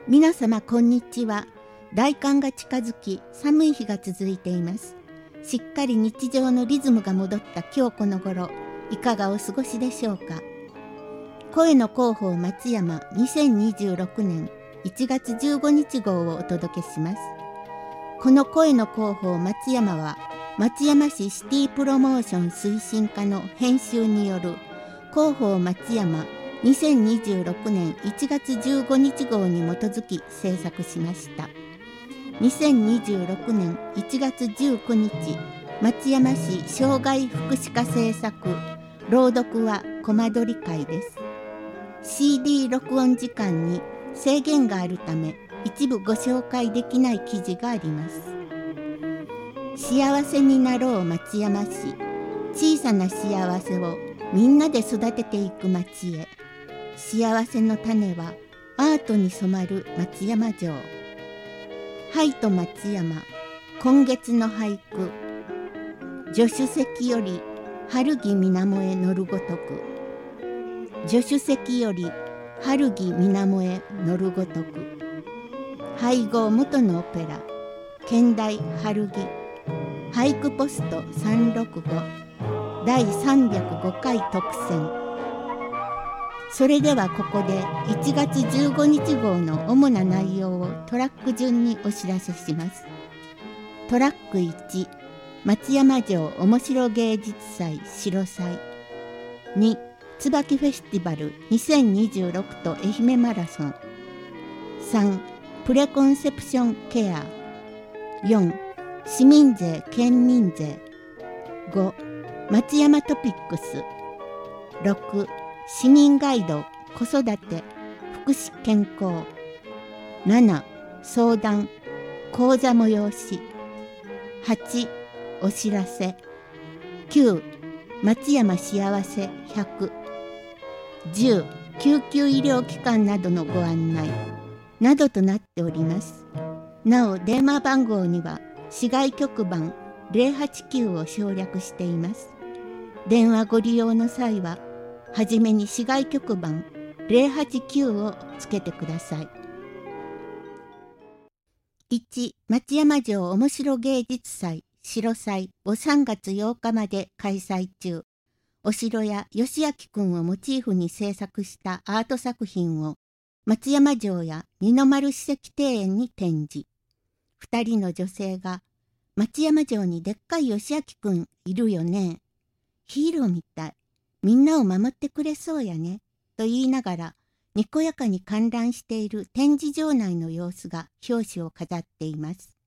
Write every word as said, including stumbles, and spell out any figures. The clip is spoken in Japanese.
皆様こんにちは。大寒が近づき、寒い日が続いています。しっかり日常のリズムが戻った今日この頃、いかがお過ごしでしょうか。声の広報松山にせんにじゅうろくねんいちがつじゅうごにち号をお届けします。この声の広報松山は、松山市シティプロモーション推進課の編集による広報松山にせんにじゅうろくねんいちがつじゅうごにち号に基づき制作しました。にせんにじゅうろくねんいちがつじゅうくにち、松山市障害福祉課制作、朗読はコマ撮り会です。シーディー 録音時間に制限があるため、一部ご紹介できない記事があります。幸せになろう松山市、小さな幸せをみんなで育てていく町へ。幸せの種はアートに染まる松山城。ハイと松山、今月の俳句。助手席より春木水面へ乗るごとく。助手席より春木水面へ乗るごとく。俳号元のオペラ、兼題春木。俳句ポストさんろくご、だいさんびゃくごかい特選。それではここでいちがつじゅうごにち号の主な内容をトラック順にお知らせします。トラックいち、松山城おもしろ芸術祭白祭。に、椿フェスティバルにせんにじゅうろくと愛媛マラソン。さん、プレコンセプションケア。よん、市民税県民税。ご、松山トピックス。ろく、市民ガイド子育て福祉健康。なな、相談講座催し。はち、お知らせ。きゅう、松山幸せひゃく。じゅう、救急医療機関などのご案内などとなっております。なお電話番号には市外局番ゼロはちきゅうを省略しています。電話ご利用の際ははじめに市外局番ゼロはちきゅうをつけてください。いち、松山城おもしろ芸術祭白祭をさんがつようかまで開催中。お城や義明くんをモチーフに制作したアート作品を松山城や二の丸史跡庭園に展示。二人の女性が松山城にでっかい義明くんいるよね。ヒーローみたい。みんなを守ってくれそうやね。と言いながら、にこやかに観覧している展示場内の様子が表紙を飾っています。